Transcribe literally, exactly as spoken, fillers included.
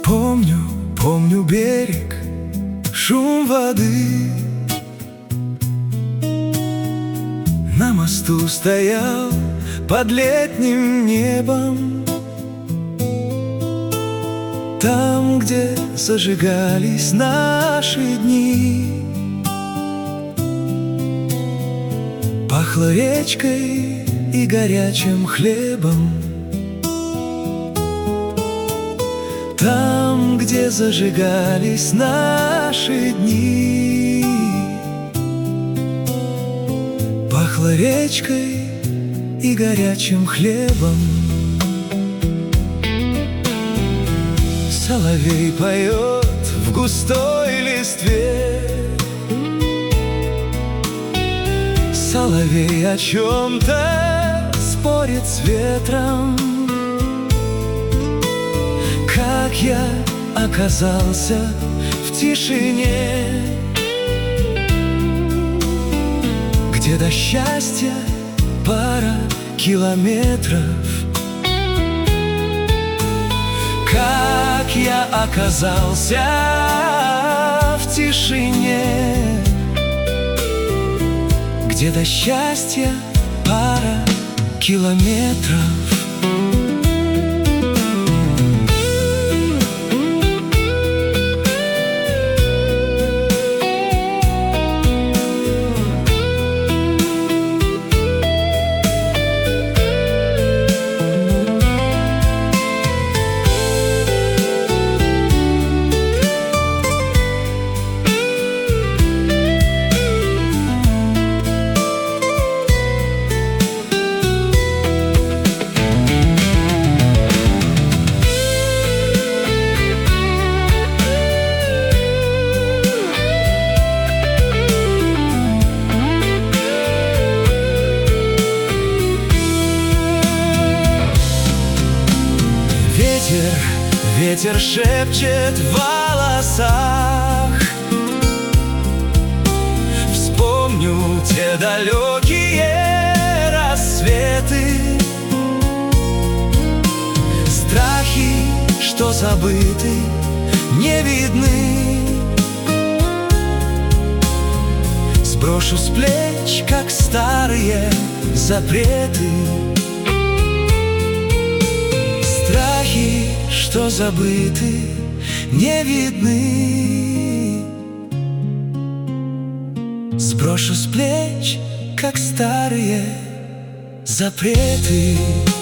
Помню, помню берег, шум воды. На мосту стоял под летним небом, там, где зажигались наши дни. Пахло речкой и горячим хлебом, там, где зажигались наши дни. Пахло речкой и горячим хлебом. Соловей поет в густой листве, соловей о чем-то спорит с ветром. Как я оказался в тишине, где до счастья пара километров. Как я оказался в тишине, где до счастья пара километров. Ветер, ветер шепчет в волосах. Вспомню те далекие рассветы, страхи, что забыты, не видны. Сброшу с плеч, как старые запреты, страхи, что забыты, не видны. Сброшу с плеч, как старые запреты.